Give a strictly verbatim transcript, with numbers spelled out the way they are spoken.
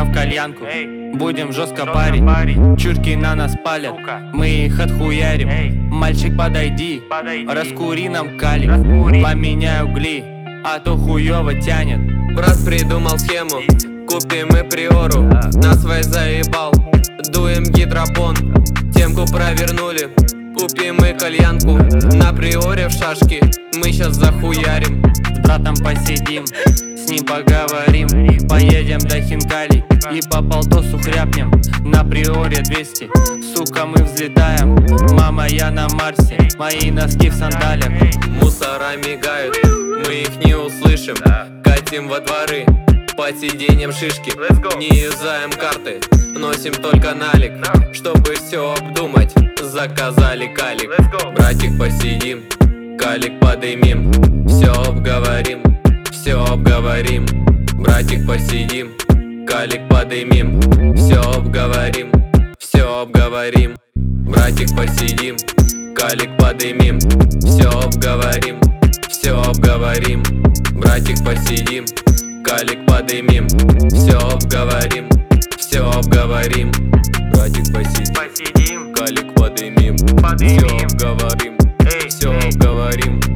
Идем в кальянку, будем жестко парить. Чурки на нас палят, мы их отхуярим. Мальчик, подойди, раскури нам калик. Поменяй угли, а то хуёво тянет. Брат придумал схему, купим мы приору. Нас весь заебал, дуем гидропон. Темку провернули, купим мы кальянку. На приоре в шашки мы щас захуярим. С братом посидим, с ним поговорим. Поедем до Хинкали и по полтосу хряпнем. На приоре двести, сука, мы взлетаем. Мама, я на Марсе, мои носки в сандалях. Мусора мигают, мы их не услышим. Катим во дворы, по сиденьям шишки. Не юзаем карты, носим только налик. Чтобы все обдумать, заказали калик. Братик, посидим, калик подымим. Все обговорим, все обговорим. Братик, посидим, калик подымим. Все обговорим, все обговорим. Братик, посидим, калик подымим. Все обговорим, все обговорим. Братик, посидим, калик подымим. Все обговорим, все обговорим. Братик, посидим, калик подымим. Все обговорим, все обговорим.